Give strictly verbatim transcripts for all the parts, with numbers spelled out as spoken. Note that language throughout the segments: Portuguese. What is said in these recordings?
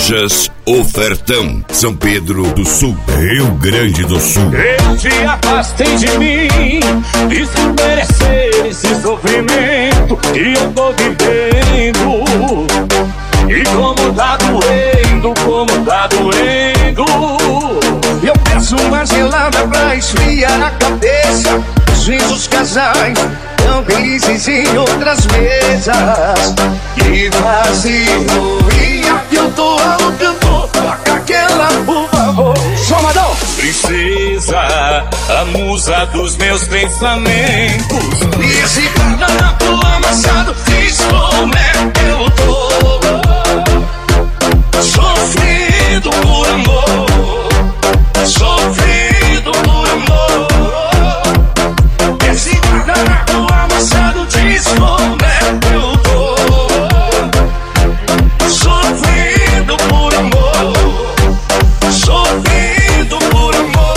Lojas Ofertão, São Pedro do Sul, Rio Grande do Sul. Eu te afastei de mim, isso merecer esse sofrimento que eu tô vivendo. E como tá doendo, como tá doendo. Eu peço uma gelada pra esfriar a cabeça. Os risos casais tão felizes em outras mesas. Que vazio, e eu tô alugando. Toca aquela, por favor. Somadão! Princesa, a musa dos meus pensamentos. E esse guardanapo amassado, diz como é que eu tô. Sofrido por amor, sofrido por amor. Esse guardanapo amassado diz como é que eu tô. Sofrido por amor, sofrido por amor.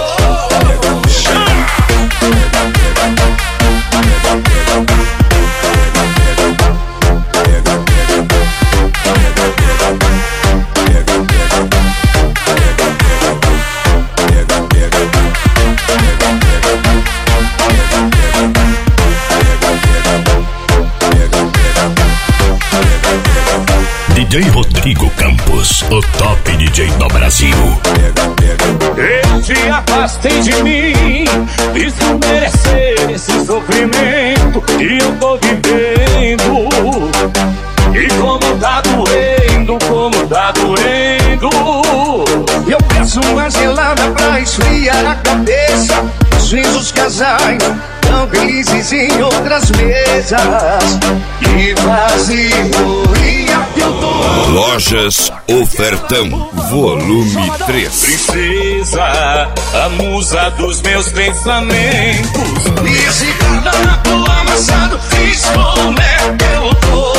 D J Rodrigo Campos, o top D J do Brasil. Eu te afastei de mim, isso merecer esse sofrimento que eu tô vivendo. E como tá doendo, como tá doendo. Eu peço uma gelada pra esfriar a cabeça. Os risos casais tão felizes em outras mesas. Que vazio, e eu tô. Lojas Ofertão, volume três. Princesa, a musa dos meus pensamentos. E esse guardanapo amassado, diz como é que eu tô.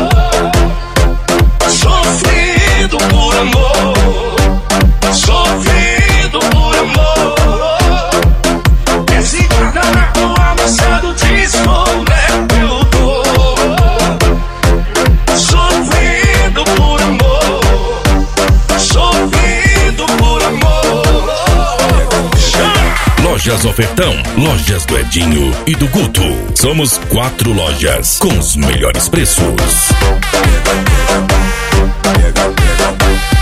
Sofrido por amor, sofrido por amor. Esse guardanapo amassado, diz como é que eu tô. Sofrido por amor, sofrido por amor. Lojas Ofertão, lojas do Edinho e do Guto. Somos quatro lojas com os melhores preços. Pega, pega, pega.